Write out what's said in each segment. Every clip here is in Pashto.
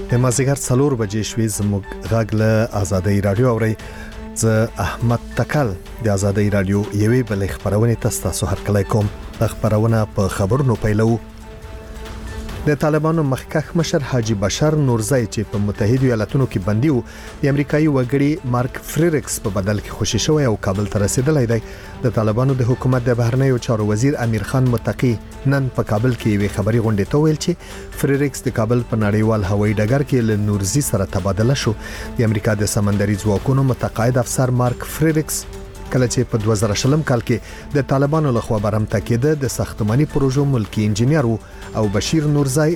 د مازیګر 4 بجې شوې زموږ غږ له آزادۍ رادیو اوري. زه احمد تکل د آزادۍ رادیو یوې بل خبرونه تاسو هرکلی کوم. خبرونه په خبرونو پیلو. د طالبانو مخکښ مشر حاجی بشر نورزی چې په متحده ایالاتونو کې بندي وو، د امریکایي وګړي مارک فریریکس په بدل کې خوشی شوی او کابل ته رسیدلی دی. د طالبانو د حکومت د بهرنیو چارو وزیر امیر خان متقی نن په کابل کې یوې خبري غونډې ته ویل چې فریریکس د کابل په نړیوال هوایي ډګر کې له نورزی سره تبادله شو. د امریکا د سمندري ځواکونو متقاعد افسر مارک فریریکس کله چې په 2000 کال کې د طالبانو لخوا برمته کېده د ساختماني پروژو ملکی انجنیر او بشیر نورزی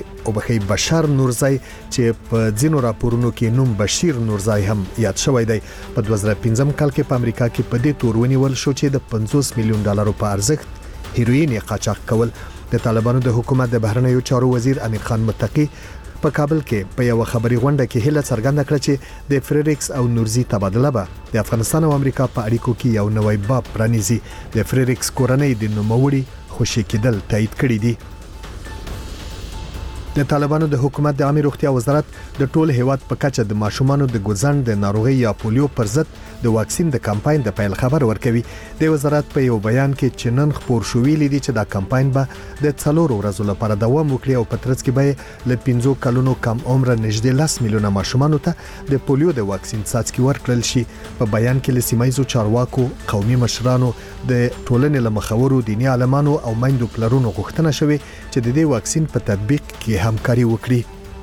چې په ځینو راپورونو کې نوم بشیر نورزی هم یاد شوی دی. په 2015 کال کې په امریکا کې په دې تور ونیول شو چې د $50 میلیون په ارزښت هیروین قاچاق کول. د طالبانو د حکومت د بهرنیو چارو وزیر امیر خان متقی په کابل کې په یو خبري غونډه کې هله څرګنده کړه چې د فریریکس او نورزی تبادله به د افغانستان او امریکا په اړیکو کې یو نوې باب پرانیزي. د فریریکس کورنۍ د نوموړي خوشی کېدل تایید کړی دی. د طالبانو د حکومت د عامه روغتیا وزارت د ټول هیواد په کچه د ماشومانو د ګوزن د ناروغي یا پولیو پر ضد د واکسین د کمپاین د پیل خبر ورکوي. د وزارت په یو بیان کې چې نن خبر شوې لیدي چې دا کمپاین به د 4 ورځو لپاره دوام وکړي او په ترڅ کې به له 15 کلونو کم عمر نږدې 10 میلیونه ماشومانو ته د پولیو د واکسین څاڅکي ورکړل شي. په بیان کې له سیمایزو چارواکو، قومي مشرانو، د ټولنې له مخورو، دیني عالمانو او میندو پلرونو غوښتنه شوې چې د دې واکسین په تطبیق کې همکاري وکړي.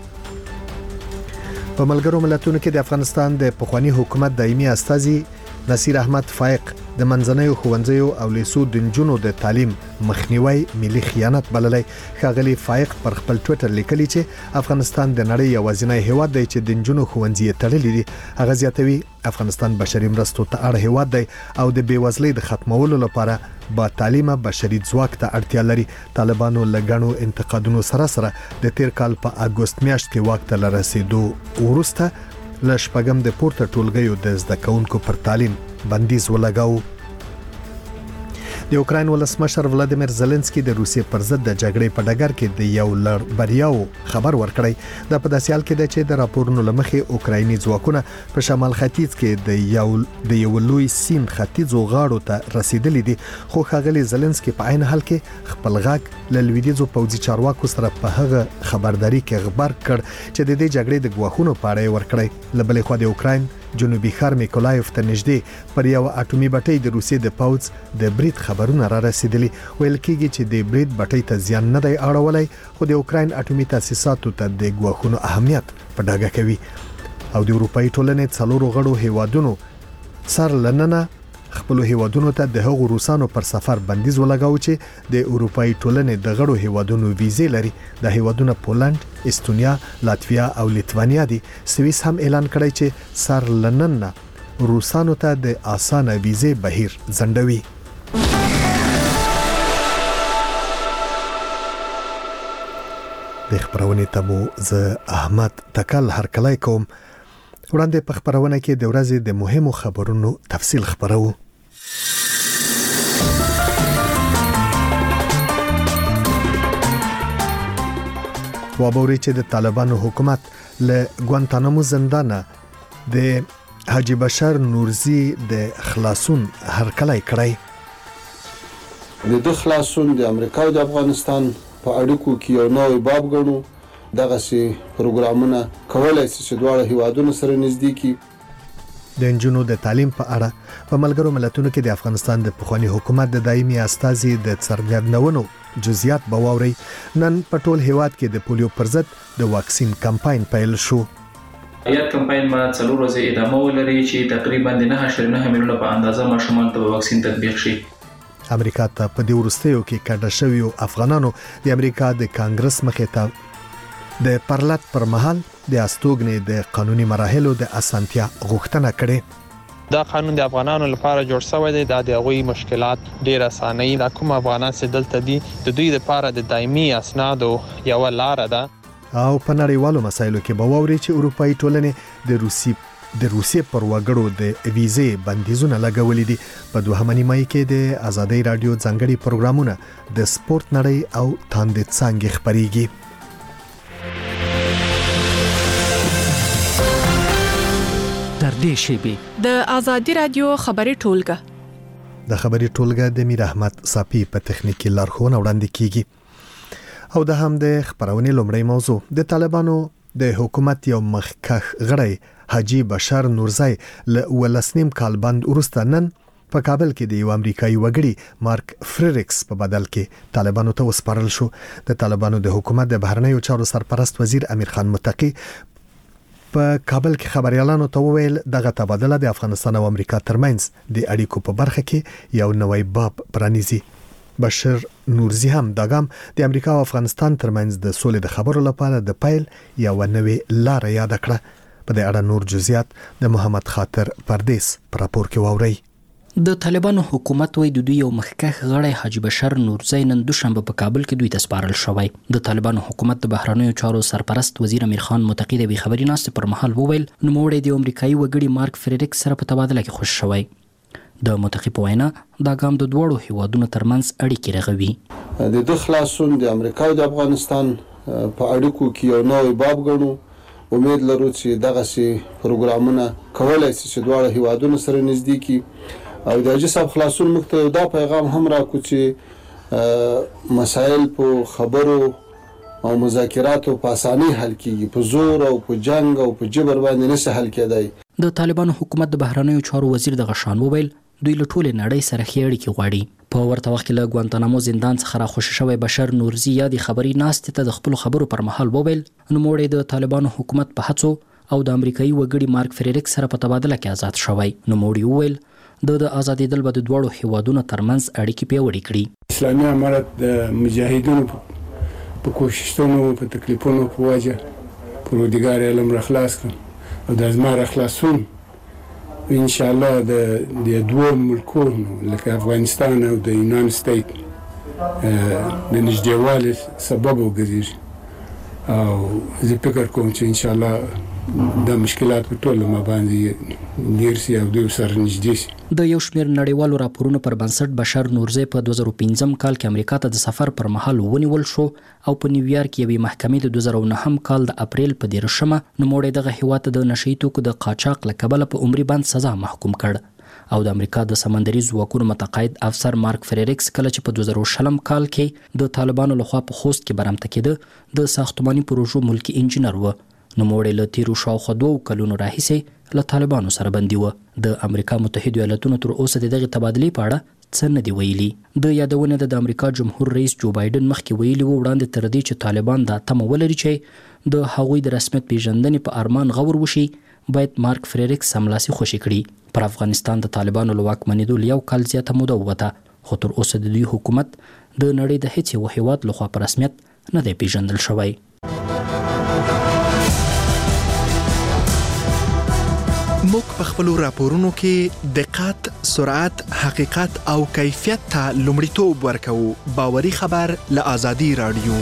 په ملګرو ملتونو کې د افغانستان د پخوانی حکومت دایمي استازي نصیر احمد فائق د منځنیو ښوونځیو او لیسو د نجونو د تعلیم مخنیوي ملي خیانت بللی. ښاغلي فائق پر خپل ټوئیټر لیکلی چې افغانستان د نړۍ یوازینی هیواد دی چې د نجونو ښوونځي تړلي دي. هغه زیاتوي افغانستان بشري مرستو ته اړ هیواد دی او د بیوزلۍ د ختمولو لپاره با تعلیمه بشري ځواک ته اړتیا لري. طالبانو لګڼو انتقادونو سره د تیر کال په اگست میاشت کې واک ته رسیدو وروسته له شپږم د پورته ټولګیو د زده کوونکو پر تعلیم بندیز ولګاو. د اوکراین ولسمشر ولادیمیر زيلنسکي د روسیې پر ضد د جګړې په ډګر کې د یو لړ بریاو خبر ورکړی. دا په داسې حال کې ده چې د راپورونو لمخې اوکرایني ځواکونه په شمال ختیځ کې د یو لوی سین ختیځو غاړو ته رسیدلي دي. خو ښاغلي زيلنسکي په عین حال کې خپل غږ له لویدیځو پوځي چارواکو سره په هغه خبرداري کې خبر کړ چې د دې جګړې د ګواښونو په اړه ورکړی. له بلې خوا د اوکراین جنوبي ښار میکولایف ته نږدې پر یو اټومي بټۍ د روسیې د پوځ د برید خبرونه را رسیدلي. ویل کېږي چې د برید بټۍ ته زیان نه دی اړولی، خو د اوکراین اټومي تاسیساتو ته د ګواښونو اهمیت په ډاګه کوي. او د اروپאי ټولنې 4 غړو هیوادونو سر لننه خپل هیوادونو ته د هغو روسانو پر سفر بندیز ولګاو چې د اروپאי ټولنې د غړو هیوادونو ویزې لري. د هیوادونو پولند، استونیا، لاتویا او لیتوانیا دي. سویس هم اعلان کړی چې سر لننه روسانو ته د اسانه ویزې بهیر ځنډوي. د خبرونه تمو زه احمد تکل هرکلی کوم. وړاندې په خبرونه کې د ورځې د مهمو خبرونو تفصیل خبرو. وابوري چې د طالبانو حکومت له ګوانتانامو زندانه د حاجی بشر نورزی د خلاصون هرکلی کړی. د خلاصون د امریکا او د افغانستان په اړیکو کې یو نوې باب ګڼو. دغه سي پروګرامونه کولای شي چې دواړه هیوادونو سره نږدې کی. د نجونو د تعلیم په اړه په ملګرو ملتونو کې د افغانستان د پخوانی حکومت د دایمي استازي د څرګندونو جزئیات به واوري. نن په ټول هیواد کې د پولیو پر ضد د واکسین کمپاین پیل شو. یاد کمپاین ما 4 ورځې ادامه ولري چې تقریبا 9.9 میلیونه په اندازه ماشومان ته واکسین تطبیق شي. امریکا ته په دې وروستیو کې کډه شویو افغانانو د امریکا د کانګرس مخې ته د پرلط پر مهال د استوګنې د قانوني مراحلو د اسانتیا غوښتنه کړې. دا قانون د افغانانو لپاره جوړ شوی دی. دا د هغوی مشکلات ډیر اسانه دا کوم افغانان چې دلته دي د دوی لپاره د دایمي اسنادو یو لار ده. او په نړیوالو مسایلو کې به واوري چې اروپאי ټولنې د روسیې پر وګړو د ویزې بندیزونه لګولې دي. په 2 مای کې د آزادۍ رادیو ځانګړي پروګرامونه د سپورت نړۍ او تاندې څنګه خبريږي. نږدې شیبې. د آزادي رادیو خبري ټولګه. د خبري ټولګه د میر احمد صافي په تخنیکی لارښوونه وړاندې کیږي. او د هم د خبرونې لومړی موضوع د طالبانو د حکومت یو مخکخ غړی حاجی بشر نورزی له ولسنیم کال بند وروسته نن په کابل کې د یو امریکایي وګړي مارک فریریکس په بدل کې طالبانو ته وسپارل شو. د طالبانو د حکومت د بهرنیو چارو سرپرست وزیر امیر خان متقی په کابل کې خبريالانو ته وویل دغه تبادله د افغانستان او امریکا ترمنځ د اړیکو په برخه کې یو نوې باب پرانیزي. بشر نورزی هم داګام د امریکا او افغانستان ترمنځ د سولې د خبرو لپاره د پیل یو نوې لار یاد کړه. په دې اړه نور جزئیات د محمد خاطر پردیس پر راپور کې واوري. د طالبانو حکومت وای د دوی یو مخکخ غړی حاجی بشر نورزی نن دوشنبه په کابل کې دوی ته سپارل شوی. د طالبانو حکومت د بهرنیو چارو سرپرست وزیر امیر خان متقی د خبري ناست پر مهال وویل نو موړې د امریکایي وګړي مارک فریریکس سره په تبادله کې خوش شوی. د متقی په وینا دا ګام د دوړو هیوادونو ترمنځ اړیکې رغوي. د د خلاصون د امریکا او د افغانستان په اړیکو کې یو نوې باب ګڼو. امید لرو چې دغه سي پروګرامونه کولای شي چې دواړه هیوادونو سره نږدې کی او د جساب خلاصون مخته دا پیغام هم راکو چې مسائل په خبرو او مذاکراتو په اساني حل کیږي، په زور او په جنگ او په جبر باندې نشي حل کېدای. د طالبانو حکومت د بهرنیو چارو وزیر د غشان وویل دوی له ټولې نړۍ سره ښې اړیکې غواړي. په ورته وخت کې له ګوانتانامو زندان څخه راخوشي شوی بشر نورزی یا د خبري ناست ته د خپل خبرو پر مهال وویل نو موړې د طالبانو حکومت په هڅو او د امریکایي وګړي مارک فریریکس سره په تبادله کې آزاد شوی. نو موړې وویل د آزادۍ دل به د دوړو هیوادونو ترمنځ اړیکې پیاوړې کړي. اسلامي امارت د مجاهدونو په کوششونو په تکلیفونو په وجه پروردګار علم را خلاص کړ او د ازمار خلاصون ان شاء الله د دوه ملکونو لکه افغانستان او د یونان سټیټ د نږدېوالي سبب وګرځي او زه فکر کوم چې ان شاء الله د مشکلات په ټولو ما باندې نیرسي او دوی سره نږدې شي. د یو شمېر نړیوالو راپورونو پر بنسټ بشر نورزی په 2015 کال کې امریکا ته د سفر پر مهال ونیول شو او په نیویارک کې یوې محکمې د 2009 کال د اپریل په 13مه نوموړی دغه هیواد ته د نشئی توکو د قاچاق له کبله په عمري بند سزا محکوم کړ او د امریکا د سمندري ځواکونو متقاعد افسر مارک فریریکس کله چې په 2020 کال کې د طالبانو لخوا په خوست کې برمته کېده د ساختماني پروژو ملکی انجینر و. نوموړی له تیرو شاوخوا 2 کلونو راهیسې له طالبانو سره بندي و. د امریکا متحده ایالاتونو تر اوسه دغه تبادلې په اړه څه نه دی ویلي. د یادونه د امریکا جمهور رئیس جو بایدن مخکې ویلي و وړاندې تر دې چې طالبان دا تمه ولري چې د هغوی د رسمیت پیژندنې په ارمان غور وشي باید مارک فریریکس سملاسي خوشي کړي. پر افغانستان د طالبانو له واکمنېدو یو کال زیاته موده ووته خو تر اوسه د دوی حکومت د نړۍ د هیڅ یو هیواد لخوا په رسمیت نه دی پیژندل شوی. موږ په خپل راپورونو کې دقت، سرعت، حقیقت او کیفیت ته لومړیتوب ورکوو. باوري خبر له آزادي رادیو.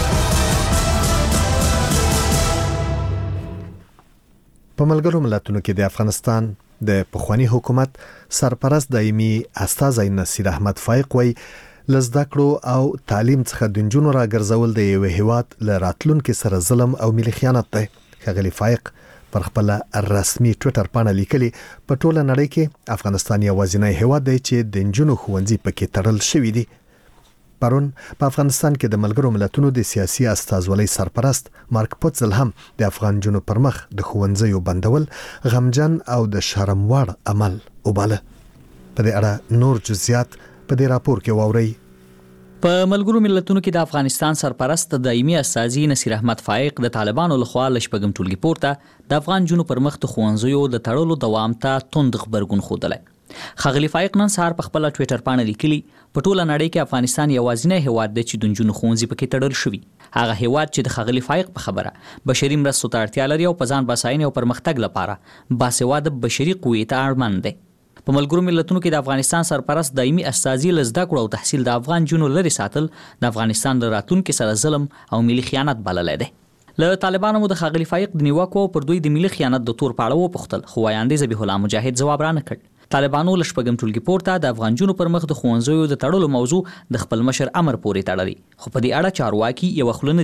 په ملګرو ملتونو کې د افغانستان د پخوانی حکومت سرپرست دایمي استاذ نصیر احمد فایق وای لزده کړو او تعلیم څخه د نجونو راګرځول د یو هیواد ل راتلونکو سره ظلم او ملي خیانت دی. ښاغلی فایق پر خپل رسمي ټوئیټر باندې لیکلي په ټوله نړۍ کې افغانستان یوازینی هیواد دی چې د نجونو ښوونځي پکې تړل شوی دی. پرون په افغانستان کې د ملګرو ملتونو د سیاسي استازولۍ سرپرست مارک پوتزل هم د افغان جنو پر مخ د ښوونځیو بندول غمجن او د شرم وړ عمل وباله. په دې اړه نور جزئیات په دې راپور کې واورئ. په ملګرو ملتونو کې د افغانستان سرپرست دایمي استازي نصیر احمد فایق د طالبانو لخوا لشپږم ټولګي پورته د افغان جنو پر مخ د ښوونځیو د تړلو دوام ته توند خبرګون ښودلی. ښاغلي فایق نن سهار په خپل ټوئیټر باندې لیکلي په ټوله نړۍ کې افغانستان یوازینی هیواد دی چې د نجونو ښوونځي پکې تړل شوي. هغه هیواد چې د ښاغلي فایق په خبره بشري مرستو ته اړتیا لري او په ځان بساینې او پرمختګ لپاره باسواده بشري قوې ته اړمند دی. په ملګرو ملتونو کې د افغانستان سرپرست دایمي استازي لزده کړو او تحصیل د افغان جنو لري ساتل د افغانستان د راتلونکو سره ظلم او ملي خیانت بللی دی. له طالبانو مو د ښاغلي فایق د نیوکو پر دوی د ملي خیانت د تور پاړه وپوښتل خو وایاندې ذبیح الله مجاهد ځواب رانه کړ. طالبانو له شپږم ټولګي پورته د افغان جنو پر مخ د ښوونځیو د تړلو موضوع د خپل مشر امر پورې تړلي خو په دې اړه چارواکي یو خلونه دي.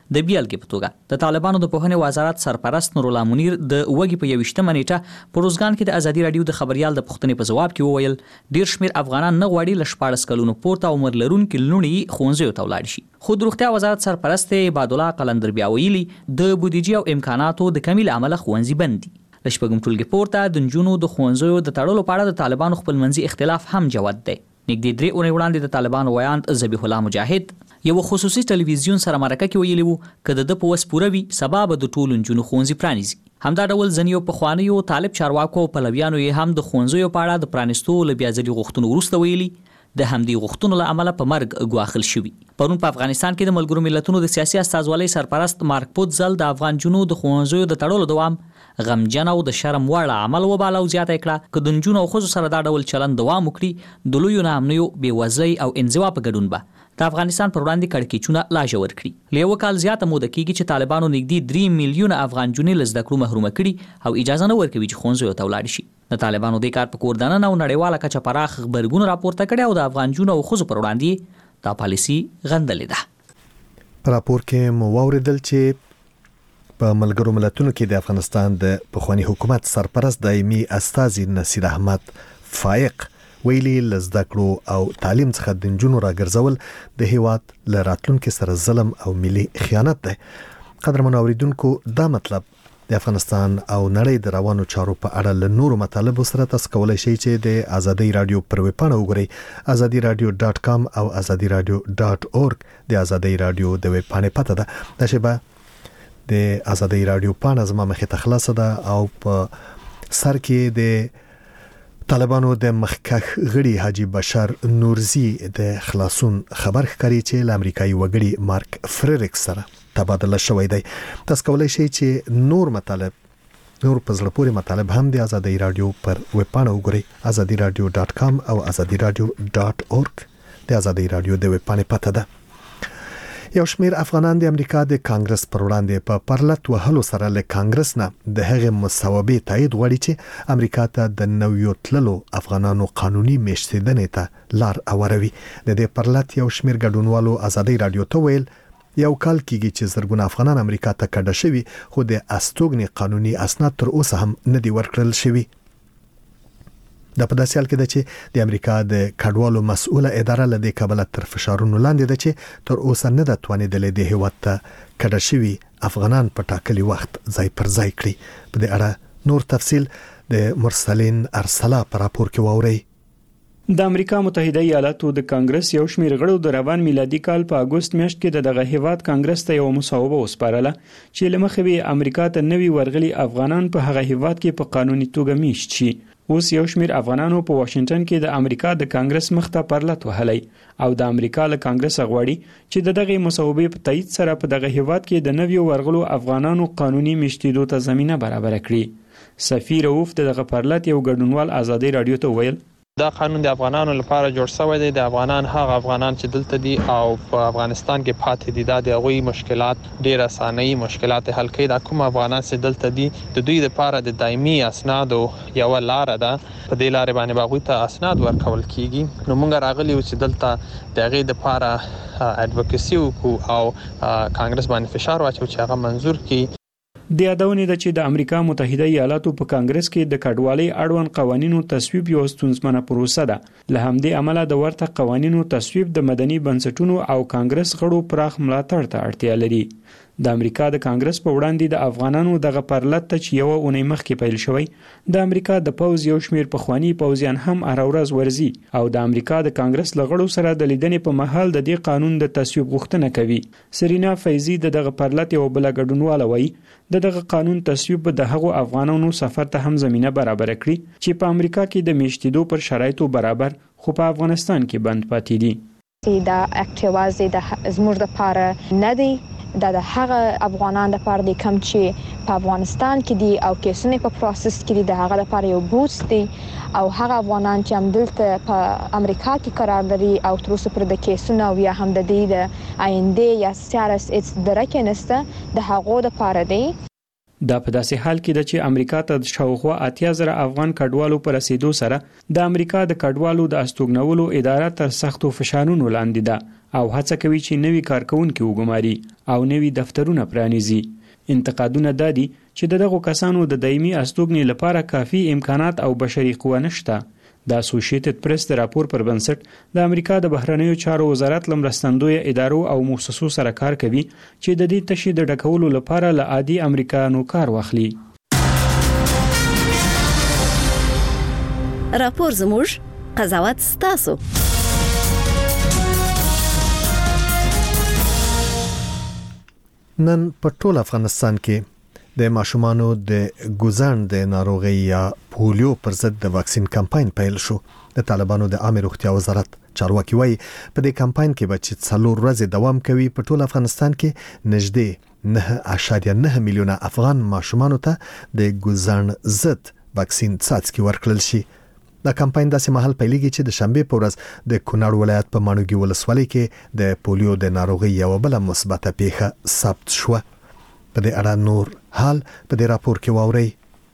د بیلګې په توګه د طالبانو د پوهنې وزارت سرپرست نور الله منیر د وګي په 21 نیټه په روزګان کې د ازادي رادیو د خبريال د پوښتنې په جواب کې وویل ډیر شمیر افغانان نه غواړي ل 14 کلونو پورته عمر لرونکي لونی ښوونځیو ته ولاړ شي. خو د روغتیا وزارت سرپرست عباد الله قلندر بیا ویلي د بودیجې او امکاناتو د کمی له امله ښوونځي بند دي. د شپږم ټولګي پورته د نجونو د ښوونځیو د تړلو په اړه د طالبانو خپلمنځي اختلاف هم جوت دی. نږدې 3 اونۍ وړاندې د طالبانو ویاند ذبیح الله مجاهد یو خصوصي ټلویزیون سره مرکه کې ویلي وو کله د پوس پوروي سبب د ټولو نجونو ښوونځي پرانیزي. همدا ډول ځنیو په خوانیو طالب چارواکو په لویانو یې هم د ښوونځیو په اړه د پرانیستو لبیازلي غوښتنو وروسته ویلي د همدې غوښتنو له امله په مرګ ګواښل شوي. پرون په افغانستان کې د ملګرو ملتونو د سیاسي استازولۍ سرپرست مارک پوتزل د افغان جنو د ښوونځیو د تړلو دوام غمجن او د شرم وړ عمل وباله او زیاته کړه که د نجونو او ښځو سره دا ډول چلند دوام وکړي د لویو ناامنیو بېوزلۍ او انزوا په ګډون به د افغانستان پر وړاندې کړکېچونه لا ژور کړي. له یو کال زیاته موده کېږي چې طالبانو نږدې 3 میلیونه افغان جنې له زده کړو محرومه کړي او اجازه نه ورکوي چې ښوونځیو ته ولاړ شي. د طالبانو د کار په کور دننه او نړیواله کچه پراخ غبرګون راپورته کړي او د افغان جنو او ښځو پر وړاندې دا پالیسي غندلې ده. په راپور کې مو واوریدل چې په ملګرو ملتونو کې د افغانستان د پخوانی حکومت سرپرست دایمي استازي نصیر احمد فائق ویلي لزده کړو او تعلیم څخه د نجونو راګرځول د هیواد له راتلونکو سره ظلم او ملي خیانت دی. قدرمن اوریدونکو دا مطلب د افغانستان او نړۍ د روانو چارو په اړه له نورو مطالبو سره تاسو کولای شئ چې د ازادي رادیو پر ویب پاڼه وګورئ azadiradio.com او azadiradio.org د ازادي رادیو د ویب پاڼې پته ده. دا شبه د ازادي رادیو پاڼه زما مخې ته خلاصه ده او په سر کې د طالبانو د مخکښ غړي حاجی بشر نورزی د خلاصون خبر ښکاري چې ل امریکایي وګړي مارک فریریک سره تبادله شوی دی. تاسو کولای شئ چې نور په زړه پورې مطالب هم د ازادي رادیو پر ویب پاڼه وګورئ azadiradio.com او azadiradio.org د ازادي رادیو د ویب پاڼې پته ده. یو شمیر افغانان د امریکا د کانګرس پر وړاندې په پرلط وهلو سره له کانګرس نه د هغې مصوبې تایید غواړي چې امریکا ته د نویو تللو افغانانو قانوني میشتېدنې ته لار اوروي. د دې پرلط یو شمیر ګډونوالو ازادي رادیو ته ویل یو کال کېږي چې زرګونه افغانان امریکا ته کډه شوي خو د استوګنې قانوني اسناد تر اوسه هم نه دي ورکړل شوي. د په داسې حال کې ده چې د امریکا د کډوالو مسؤله اداره له دې کبله تر فشارونو لاندې ده چې تر اوسه نه ده توانېدلې د هیواد ته کډه شوي افغانان په ټاکلي وخت ځای پر ځای کړي. په دې اړه نور تفصیل د مرسلین ارسلا په راپور کې واورئ. د امریکا متحده ایالاتو د کانګرس یو شمیر غړو د روان میلادي کال په اگست میاشت کې دغه هیواد کانګرس ته یو مصوبه وسپارله چې لمخوي امریکا ته نوي ورغلي افغانان په هغه هیواد کې په قانوني توګه میشت شي. اوس یو شمیر افغانانو په واشنگټن کې د امریکا د کانګرس مخ ته پرلط وهلی او د امریکا له کانګرس غواړي چې دغه مصوبې په تایید سره په دغه هیواد کې د نویو ورغلو افغانانو قانوني میشتېدو ته زمينه برابر کړي. سفیر اوف دغه پرلط یو ګډونوال ازادي رادیو ته ویل دا قانون د افغانانو لپاره جوړ شوی دی. د افغانان هغه افغانان چې دلته دي او په افغانستان کې پاتې دي دا د هغوی مشکلات ډېر اسانه مشکلات حل کوي. دا کوم افغانان چې دلته دي د دوی لپاره د دایمي اسنادو یو لار ده. په دې لارې باندې هغوی ته اسناد ورکول کیږي. نو موږ راغلي یو چې دلته د هغې لپاره اډوکیسي وکړو او کانګرس باندې فشار واچو چې هغه منظور کړي. د یادونه ده چې د امریکا متحده ایالاتو په کانګرس کې د کډوالۍ اړوند قوانینو تصویب یو ستونزمنه پروسه ده. له همدې امله د ورته قوانینو تصویب د مدني بنسټونو او کانګرس غړو پراخ ملاتړ ته اړتیا لري. د امریکا د کانګرس په وړاندې د افغانانو دغه پرلط ته چې یو اونۍ مخکې پیل شوی د امریکا د پوز یو شمیر پخوانی پوزیان هم ارورز ورزي او د امریکا د کانګرس لغړو سره د لیدنې په محل د دې قانون د تصویب غوښتنه کوي. سرینا فیضی دغه پرلط یو بل ګډونواله وایي دغه قانون تصویب د هغو افغانانو سفر ته هم زمينه برابر کړي چې په امریکا کې د میشتېدو پر شرایطو برابر خو په افغانستان کې بند پاتې دي. دا اکټیوازي د زموږ د پاره نه دی دا د هغه افغانان لپاره د کم چې په افغانستان کې دي او کیسونه په پروسس کې دي د هغه لپاره یو بوست دی او هغه افغانان چې هم دلته په امریکا کې قرار لري او تر اوسه پر د کیسونه او یا هم د دې د آینده یا سیارس اټس درکه نسته د هغه لپاره دی. دا په داسې حال کې ده چې امریکا ته شاوخوا 80,000 افغان کډوالو پر رسیدو سره د امریکا د کډوالو د استوګنولو اداره تر سختو فشارونو لاندې ده او هڅه کوي چې نوي کارکونکي وګماري او نوي دفترونه پرانیزي. انتقادونه دادي چې دغه کسانو د دایمي استوګنې لپاره کافي امکانات او بشري قوه نشته. د اسوسییټډ پریس د راپور پر بنسټ د امریکا د بهرنیو چارو وزارت لمرستندوی ادارو او مؤسسو سره کار کوي چې د دې تشې د ډکولو لپاره له عادي امریکایانو کار واخلي. راپور زموږ قضاوت ستاسو. نن په ټول افغانستان کې د ماشومانو د ګوزن د ناروغي یا پولیو پر ضد د واکسین کمپاین پیل شو. د طالبانو د عامه روغتیا وزارت چارواکي وایي په دې کمپاین کې به چې 4 ورځې دوام کوي په ټول افغانستان کې نږدې 9.9 میلیونه افغان ماشومانو ته د ګوزن ضد واکسین څاڅکي ورکړل شي. دا کمپاین داسې مهال پیلېږي چې د شنبه په ورځ د کونړ ولایت په ماڼوګي ولسوالۍ کې د پولیو د ناروغي یو بل مثبته پیښه ثبت شوه. په دې اړه نور حال په دې راپور کې واورئ.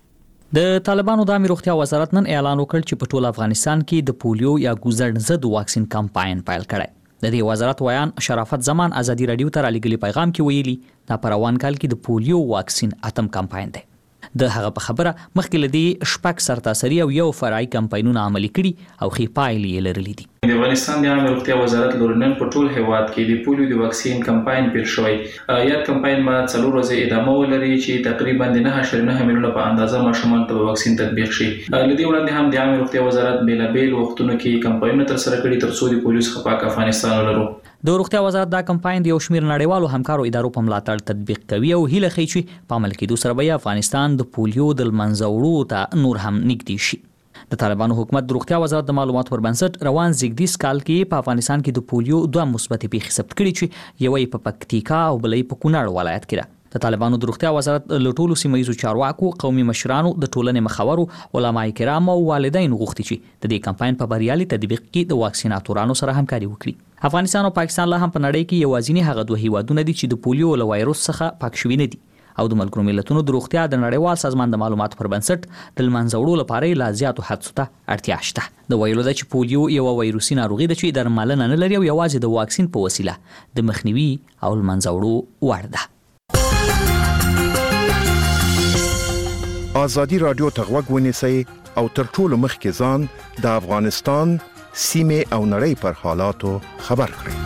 د طالبانو د عامه روغتیا وزارت نن اعلان وکړ چې په ټول افغانستان کې د پولیو یا ګوزن ضد واکسین کمپاین پیل کړي. د دې وزارت ویان شرافت زمان ازادي رادیو ته رالیږلي پیغام کې ویلي دا په روان کال کې د پولیو واکسین اتم کمپاین دی. د هغه په خبره مخکې لدی شپږ سرتاسري او یو فرعي کمپاینونه عملي کړي او خې پایلې لرلې دي. د افغانستان د عامه روغتیا وزارت لورنن په ټول هیواد کې د پولیو د واکسین کمپاین پیل شوی. یاد کمپاین ما 4 ورځې ادامه ولري چې تقریبا 9.9 میلیونه په اندازه ماشومان ته واکسین تطبیق شي. لدی وړاندې هم د عامه روغتیا وزارت بیلابیل وختونو کې کمپاینونه تر سره کړي ترڅو د پولیو څخه پاک افغانستان ولرو. د روغتیا وزارت دا کمپاین د یو شمېر نړیوالو همکارو ادارو په ملاتړ تطبیق کوي او هیله کوي چې په عمل کې سره به افغانستان د پولیو د منځوړو ته نور هم نږدې شي. د طالبانو حکومت د روغتیا وزارت د معلوماتو پر بنسټ روان زیږدیز کال کې په افغانستان کې د پولیو 2 مثبت پیښې ثبت کړي چې یوې په پکتیکا او بلې په کونړ ولایت کې ده. د طالبانو د روغتیا وزارت له ټولو سیمایي چارواکو، قومي مشرانو، د ټولنې مخورو، علماء کرام او والدین غوښتي چې د دې کمپاین په بریالي تطبیق کې د واکسیناتورانو سره همکاري وکړي. افغانستان او پاکستان له هم په نړۍ کې یوازینی هغه دوه هیوادونه دي چې د پولیو له وایروس څخه پاک شوي نه دي او د ملګرو ملتونو د روغتیا د نړیوال سازمان د معلوماتو پر بنسټ د منځوړو لپاره لا زیاتو هڅو ته اړتیا شته. د ویلو ده چې پولیو یو وایروسي ناروغي ده چې درملنه نه لري او یوازې د واکسین په وسیله د مخنیوي او منځوړو وړ ده. آزادی رادیو ته غوږ ونیسئ او تر ټولو مخکې ځان د افغانستان سیمه او نړۍ پر حالاتو خبر کړئ.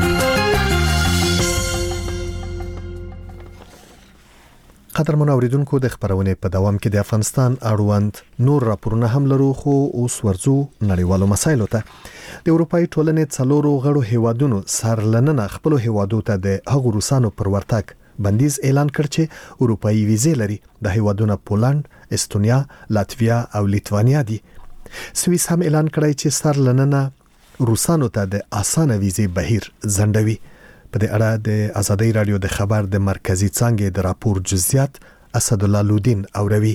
قدرمن اوریدونکو د خبرونه په دوام کې د افغانستان اړوند نور راپورونه هم لرو خو اوس ورځو نړیوالو مسایلو ته. د اروپאי ټولنې څلورو غړو هیوادونو سرلننه خپل هیوادو ته د هغو روسانو پر ورتګ بندیز اعلان کړ چې اروپאי ویزې لري. د هیوادونو پولند، استونیا، لاتویا او لیتوانیا دي. سویس هم اعلان کړی چې سرلننه روسانو ته د اسانه ویزې بهیر ځنډوي. په دې اړه د ازادي رادیو د خبر د مرکزی څنګه د راپور جزئیات اسد الله لودین اوروي.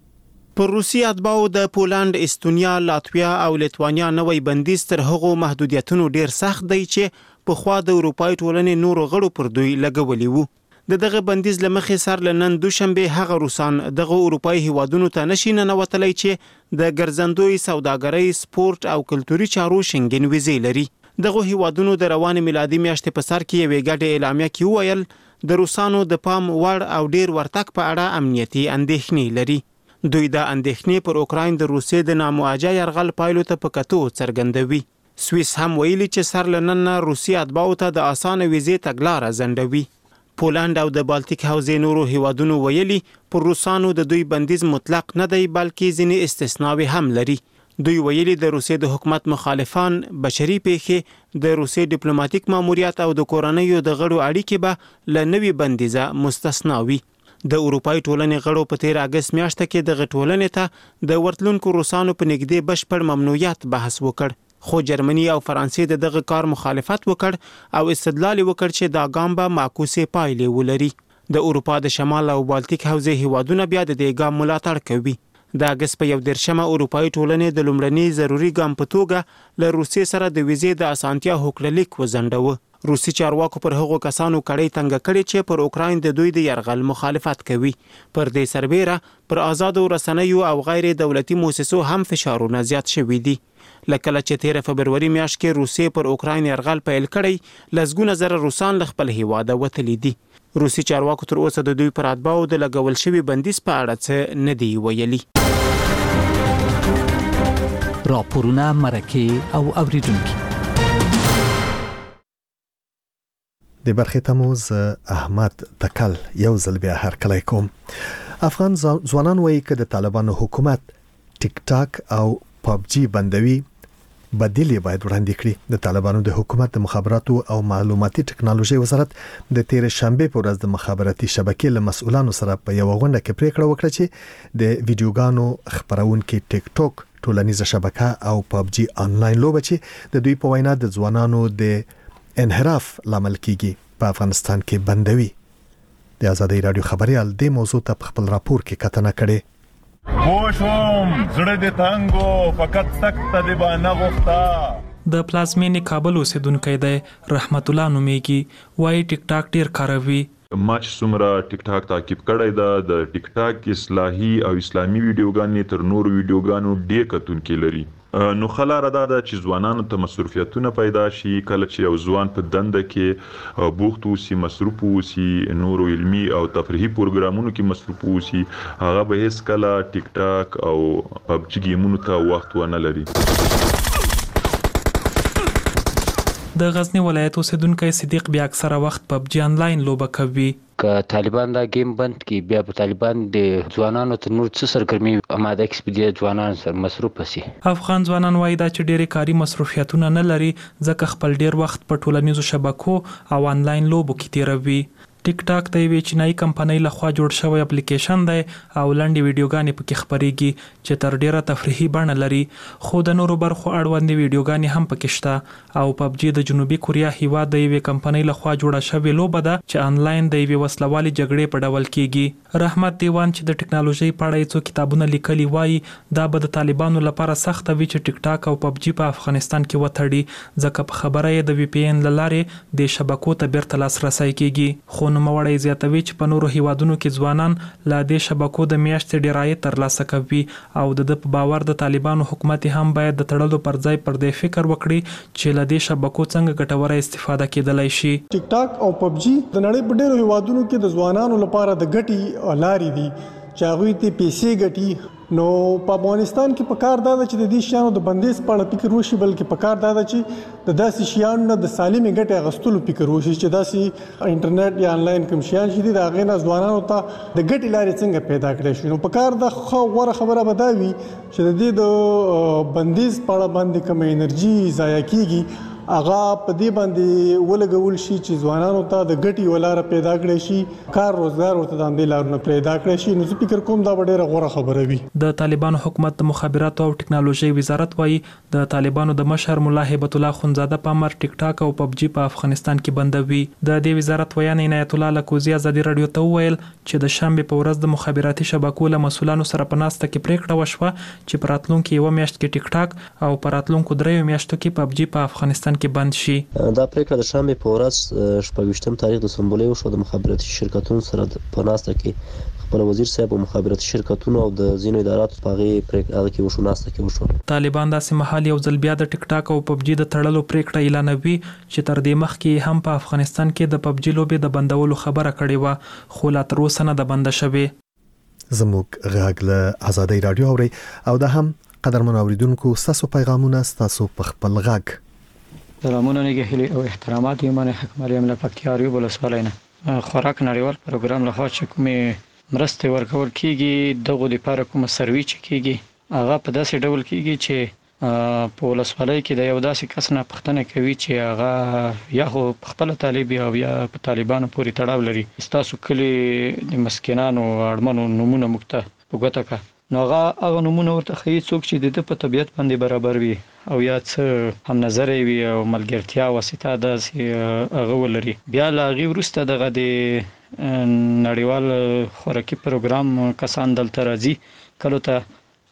پر روسي اتباعو د پولند، استونیا، لاتویا او لیتوانیا نوې بندیز تر هغو محدودیتونو ډیر سخت دی چې په خوا د اروپאי ټولنې نورو غړو پر دوی لګولي وو. دغه بندیز لمخې سر لنن دوشنبه هغه روسان دغه اروپאי هیوادونو ته نشي ننوتلی چې د ګرځندوی سوداګرۍ، سپورت او کلتوري چارو شنګن ویزې لري. دغه هیوادونو د روان میلادي میاشتې په سر کې یوې ګډه اعلامیه کې وویل د روسانو د پام وړ او ډیر ورتګ په اړه امنیتي اندېښنې لري. دوی د اندېښنې پر اوکراین د روسیې د نامواجه یرغل پایلو ته په کتو څرګندوي. سویس هم ویلي چې سر لنن روسي اتباعو ته د اسانه ویزې تګلاره ځنډوي. پولند او د بالټیک حوزې نورو هیوادونو ویلي پر روسانو د دوی بندیز مطلق نه دی بلکې ځینې استثناوي هم لري. دوی ویلي د روسیې د حکومت مخالفان، بشري پیښې، د روسیې ډیپلوماټیک ماموریت او د کورنیو د غړو اړیکې به له نوي بندیزه مستثنا وي. د اروپאי ټولنې غړو په 13 اگست میاشت کې د ټولنې ته د ورتلونکو روسانو په نږدې بشپړ ممنوعیت بحث وکړ. خو جرمني او فرانسې دغه کار مخالفت وکړ او استدلال وکړ چې دا ګام به معکوسه پایلې ولري. د اروپا د شمال او بالټیک حوزې هیوادونه بیا د دې ګام ملاتړ کوي. د اگست په 11 اروپאי ټولنې د لومړني ضروري ګام په توګه له روسیې سره د ویزې د اسانتیا هوکړلیک وزنډوه. روسي چارواکو پر هغو کسانو کړي تنګ کړي چې پر اوکراین د دوی د يرغل مخالفت کوي. پر دې سربېره پر آزادو رسنیو او غیر دولتي مؤسسو هم فشارونه زیات شوي دي. لکه چې 13 فبروري میاشت کې روسي پر اوکراین يرغل پیل کړي، لسګونه زره روسان له خپل هیواده وتلي دي. روسي چارواکو تر اوسه د دوی پر اتباعو د لګول شوي بندیز په اړه څه نه دی ویلي. راپورونه، مرکې او اوریدونکي د برخې تموز احمد تکل یو ځل بیا هرکلی کوم. افغان ځوانان وایي چې د طالبانو حکومت ټیک ټاک او پبجي بندوي بدیل باید وړاندې کړي. د طالبانو د حکومت د مخابراتو او معلوماتي ټکنالوژي وزارت د تیر شنبه په ورځ د مخابراتي شبکې له مسؤلانو سره په یو غونډه کې پریکړه وکړه چې د ویډیوګانو خبرونکو ټیک ټاک ټولنیزه شبکه او پبجي آنلاین لوبه چې د دوی په وینا د ځوانانو د انحراف لامل کیږي په افغانستان کې بندوي. د آزادۍ رادیو خبريال د موضوع ته خپل راپور کې کتنه کړي. خوشم زړه د تانګو فقط سخت دی باندې غوښتا. د پلازمینې کابل اوسیدونکو دی رحمت الله نومیږي، وایي ټیک ټاک ډیر کاروي. ما چې څومره ټیک ټاک تعقیب کړی دا د ټیک ټاک اصلاحي او اسلامي ویډیوګانې تر نورو ویډیوګانو ډیر کتونکي لري. نو خلاره دا چې ځوانانو ته مصروفیتونه پیدا شي، کله چې یو ځوان په دنده کې بوخت اوسي، مصروف اوسي، نورو علمي او تفریحي پروګرامونو کې مصروف اوسي، هغه به هیڅ کله ټیک ټاک او پبجي گیمونو ته وخت ونه لري. د غزنی ولایت اوسیدونکو صدیق بیا اکثره وخت پبجي آنلاین لوبه کوي. که طالبان دا گیم بند کی بیا په طالبان د ځوانانو تر نور څه سرګرمي آماده کړي ځوانان سره مصروف شي. افغان ځوانان وایي دا چې ډېری کاري مصروفیتونه نه لري، ځکه خپل ډیر وخت په ټولنیزو شبکو او آنلاین لوبو کې تیروي. ټیک ټاک د یوې چینایي کمپنۍ لخوا جوړ شوی اپلیکیشن دی او لنډې ویډیوګانې پکې خپرېږي چې تر ډیره تفریحي بڼه لري، خو د نورو برخو اړوندې ویډیوګانې هم پکې شته. او پبجي د جنوبي کوریا هیواد د یوې کمپنۍ لخوا جوړه شوې لوبه ده چې آنلاین د یوې وسلوالې جګړې په ډول کیږي. رحمت دیوان چې د ټکنالوژي په اړه څو کتابونه لیکلي وایي دا به د طالبانو لپاره سخت وي چې ټیک ټاک او پبجي په افغانستان کې وتړي، ځکه په خبره یې د وی پی ان لارې د شبکو ته بیرته لاسرسي کیږي. خو نوموړی زیاتوي چې په نورو هیوادونو کې ځوانان لا د شبکو د میاشتې ډیر عاید ترلاسه کوي او د په باور د طالبانو حکومت هم باید د تړلو پر ځای پر دې فکر وکړي چې له دې شبکو څنګه ګټوره استفاده کېدلای شي. ټیک ټاک او پبجي د نړۍ په ډیرو هیوادونو کې د ځوانانو لپاره د ګټي لارې دي چې هغه ته پیسې ګټي. نو په افغانستان کې په کار دا چې د دې شیانو د بندیز په اړه فکر وشي، بلکې په کار دا چې د داسې شیانو د سالمې ګټې اخیستلو فکر وشي چې داسې انټرنیټ یا آنلاین کوم شیان چې د هغې نه ځوانانو ته د ګټې لارې څنګه پیدا کړی شي. نو په کار دا غوره خبره به دا وي چې د دې د بندیز په اړه باندې کوم انرژي ضایع کیږي هغه په دې باندې ولګول شي چې ځوانانو ته د ګټي ولاره پیدا کړي شي، کار روزګار ورته د اندې لارونه پیدا کړي شي. نو زه فکر کوم دا ډېره غوره خبره وي. د طالبانو حکومت د مخابراتو او ټکنالوژي وزارت وایي د طالبانو د مشر مولا هیبت الله خونزاده په امر ټیک ټاک او پبجي په افغانستان کې بندوي. د دې وزارت ویان عنایت الله لکوزی ازادي رادیو ته ویل چې د شنبه په ورځ د مخابراتي شبکو له مسولانو سره په ناسته کې پریکړه وشوه چې په راتلونکو یو میاشت کې ټیک ټاک او په راتلونکو 3 میاشتو کې پبجي په افغانستان کې بند شي. دا پریکړه د شنبه په ورځ 28 تاریخ د سمبولې وشو د مخابراتي شرکتونو سره په ناسته کې خپل وزیر صاحب او مخابراتي شرکتونو او د ځینو اداراتو په پریکړه کې وشو ناسته کې وشو. طالبان داسې مهال یو ځل بیا د ټیک ټاک او پبجي د تړلو پریکړه اعلانوي چې تر دې مخکې هم په افغانستان کې د پبجي لوبې د بندولو خبره کړې و، خو لا تر اوسه نه د بند شوې. زموږ غږ له آزادۍ رادیو اوري او دا هم قدرمن اوریدونکو ستاسو پیغامونه ستاسو په خپل غږ. سلامونه نگهلی او احترامات ایمان حق مریم لپکتیاریو بلسوالینه. خوراک نړیوال پروګرام له خوا چې کومې مرستې ورکول کیږي دغه لپاره کوم سروي چې کیږي هغه په داسې ډول کیږي چې په ولسوالۍ کې د یو داسې کس نه پوښتنه کوي چې هغه یا خو خپل طالب او یا په طالبانو پورې تړاو لري، تاسو کلی د مسکینانو اړمنو نمونه مکته وګټه کا نو هغه نمونه ورته خي څوک چې د په طبيعت باندې برابر وي او یا څه هم نظر وي او ملګرتیا واسطه داسې هغه ولري. بیا لا غي ورسته دغه د نړیوال خوراکي پروګرام کسان دلته راځي، کله ته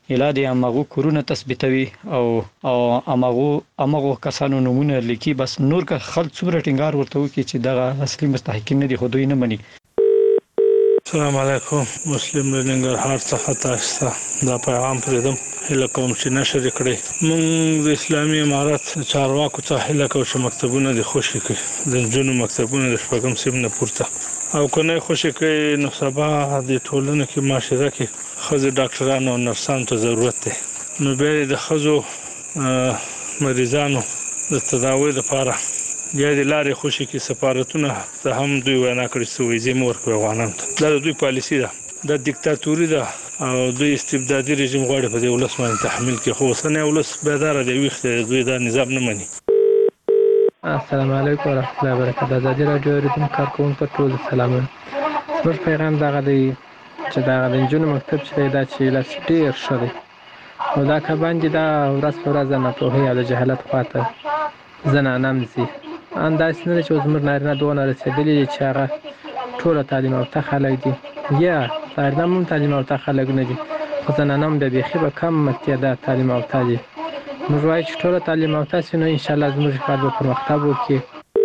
اله د امغو کورونه تثبیتوي او امغو کسانو نمونه لیکي. بس نور که خلک څومره ټینګار ورته وکړي چې دغه اصلي مستحقین نه دي خو دوی نه مني. السلام علیکم. مسلم لنګرهار څخه تاسو ته دا پیغام پرېږدم هله کوم چې نشر کړئ. موږ د اسلامي امارت چارواکو څخه هله کوو چې مکتبونه د خوشي کړي، د نجونو مکتبونه د شپږم صنف نه پورته، او که نه خوشي کړي نو سبا د ټولنې کې معاشره کې ښځې ډاکټرانو او نرسانو ته ضرورت دی. نو بیا د ښځو مریضانو د تداوی لپاره بیا د لارې خوشي کې سفارتونه ته هم دوی وینا کړې چې ویزې مو ورکوي افغانانو ته. دا د دوی پالیسي ده، دا دیکتاتوري ده او دوی استبدادي رژیم غواړي په دې ولس باندې تحمیل کړي. خو اوسنی ولس بیداره دی، ویښ دی، دوی دا نظام نه مني. السلام علیکم ورحمۃ اللہ وبرکاتہ. ازادي رادیو ریډیو کارکونکو ټول سلامونه. زموږ پیغام دغه دی چې دا د نجونو مکتب چې دا چې لاس ډیر ښه دی او دا کباندې دا ورځ په ورځ نه په هي د جهالت خواته زنانه مزي انداز نه چې زموږ نارینه دونه رسیدلی چې هغه ټول تعلیم او خلک دي یا نارینه هم تعلیم او خلک نه دي خو زنانه هم د بيخي به کم متعدد تعلیم او دي. موږ وایو چې ټول تعلیم او تاسو نو ان شاء الله زموږ کار به پرمختګ وکړي.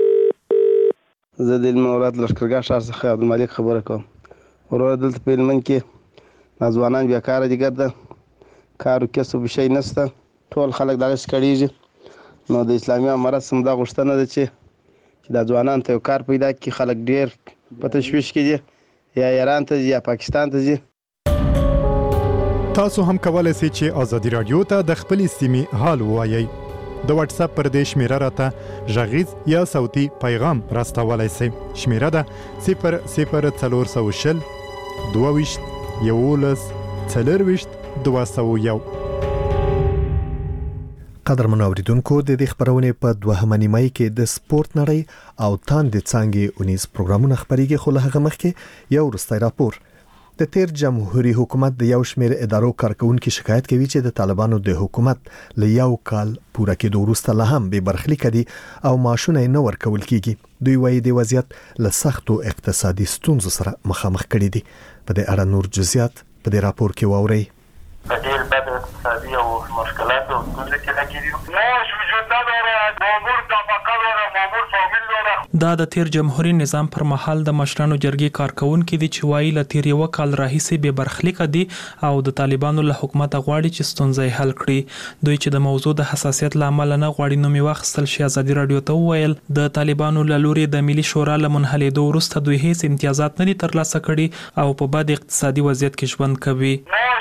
زه د المورات لشکرګاه شهر څخه عبدالملک خبره کوم. ورور دلته په هلمند کې ځوانان بیکاره دي، ګرده کار او کسب شی نشته، ټول خلک دغه کړيږي. نو د اسلامي امارت سم دا غوښتنه ده چې د ځوانان ته کار پیدا کړي. خلک ډیر په تشویش کې دي، یا ایران ته یا پاکستان ته ځي. تاسو هم کولای شئ چې ازادي رادیو ته د خپل سیمې حال ووایي. د واتس اپ پر دې شمیره راته غږیز یا صوتي پیغام راستولای شئ. شمیره ده 00420 22 11 4 قدرمن اوریدونکو، د دې خبرونه په دوهمه نیمه کې د سپورت نړۍ او تاند څنګه اونیز پروګرامونه خبريږي. خو له هغه مخکې یو وروستی راپور. د تیر جمهوریت حکومت د یو شمېر ادارو کارکونکو شکایت کوي چې د طالبانو د حکومت له یو کال پوره کېدو وروسته لا هم به برخلیک دي او معاشونه نه ورکول کیږي. دوی وايي د وضعیت له سختو اقتصادي ستونزو سره مخامخ کړي دي. په دې اړه نور جزئیات په دې راپور کې واورئ. ډېر بد اقتصادي او مشکلات او ستونزې کې راګیري. معاش وجود نداره، مامور طبقه داره، مامور فامیل داره. دا د تیر جمهوریت نظام پر مهال د مشرانو جرګې کارکونکو دي چې وايي ل تیر یو کال راهیسې به برخلیک دي او د طالبانو له حکومت غواړي چې ستونزې حل کړي. دوی چې د موضوع د حساسیت لامل نه غواړي نو می واخصل شي. ازادي رادیو ته ویل د طالبانو له لوري د ملي شورا له منحلېدو وروسته دوی هیڅ امتیازات نه دي ترلاسه کړي او په بد اقتصادي وضعیت کې ژوند کوي.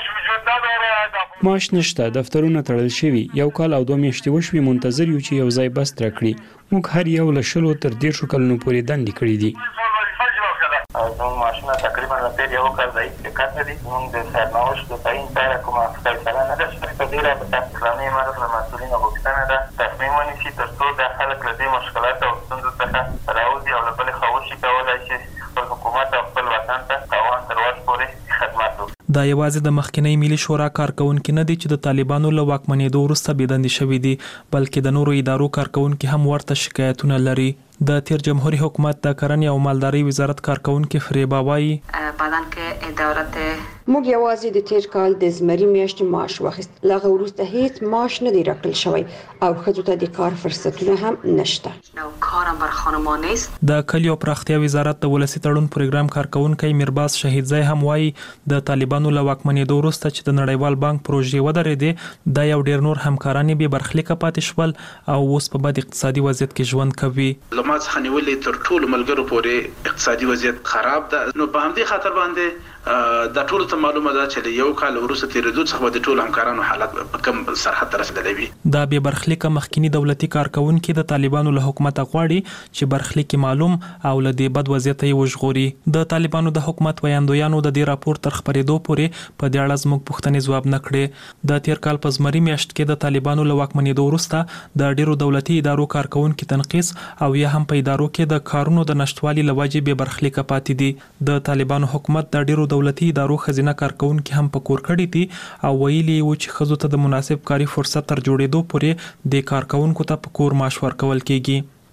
معاش نشته، دفترونه تړل شوي، یو کال او 2 میاشتې وشوي منتظر یو چې یو ځای بس تر کړی. موږ هر یو له شلو تر 10 کلونو پورې دندې کړې دي. زموږ معاشونه تقریبا له تیر یو کال راهیسې ټیکټ لري. موږ د سرنوشت د تعیین لپاره کومه فیصله نه ده شوې. په دې رابطه اسلامي امارت له مسؤلینو غوښتنه ده تصمیم ونیسي تر څو د خلک له دې مشکلاتو او ستونزو څخه راوځي او له بلې خوا وشي کولی شي خپل حکومت او خپل وطن ته تاوان تر وس پورې خدمت وکړي. دا یوازې د مخکنی ملي شورا کارکونکو نه دي چې د طالبانو له واکمنېدو وروسته بيدند شوي دي، بلکې د نورو ادارو کارکونکو هم ورته شکایتونه لري. د تیر جمهوریت حکومت د کرنې او مالدارۍ وزارت کارکونکو فریبا وايي بعدن که ادارت موږ یوازې د تیر کال د زمري میاشتې معاش واخیست، لغه وروسته هیڅ معاش نه دی راکړل شوی او ښځو ته د کار فرصتونه هم نشته. نو کارم بر خانمان نیست. د کلیو پراختیا وزارت د ولسی تړون پروګرام کارکونکو میرباز شهیدزای هم وايي د طالبانو له واکمنېدو وروسته چې د نړیوال بانک پروژې ودرېدې د یو ډیر نور همکاران به برخلیک پاتې شول او اوس په بد اقتصادي وضعیت کې ژوند کوي. لمات خنیولې تر ټولو ملګرو پورې اقتصادي وضعیت خراب ده. نو په همدې خاطر باندې د ټولو ته معلومه ده چې یو کال وروسته تیرېدو څخه د ټولو همکارانو حالت په کم سرحد رسیدلی وي. دا به برخلیک مخکینی دولتي کارکونکو د طالبانو له حکومت غواړي چې برخلیک معلوم او له دې بد وضعیت یې وژغوري. د طالبانو د حکومت ویاندویانو د دې راپور تر خبرېدو پورې په دې اړه زموږ پوښتنې ځواب نه کړې. د تیر کال په زمري میاشت کې د طالبانو له واکمنېدو وروسته د ډیرو دولتي ادارو کارکونکو تنقیص او یا هم په ادارو کې د کارونو د نشټوالي لوجې به برخلیک پاتې دي. د طالبانو حکومت د ډیرو دولتي ادارو خزینه کارکونکو هم په کور کړی دي او ویلي و چې خزو ته د مناسب کاري فرصت تر جوړېدو پورې د کارکونکو ته په کور معاش ورکول کیږي.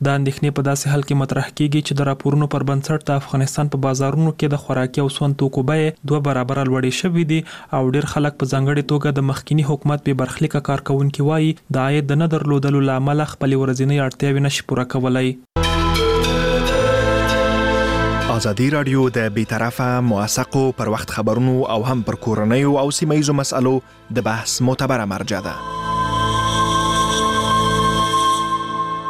دا اندېښنې په داسې حال کې مطرح کیږي چې د راپورونو پر بنسټ د افغانستان په بازارونو کې د خوراکي او سون توکو بیې 2 برابر لوړې شوې دي او ډېر خلک په ځانګړي توګه د مخکینی حکومت به برخلیک کارکونکو وایي د عاید نه درلودلو لامل خپل ورځنی اړتیاوې نشي پوره کولای. ازادي رادیو د بیطرفه موثقو پر وخت خبرونو او هم پر کورنیو او سیمه ییزو مسالو د بحث معتبره مرجع ده.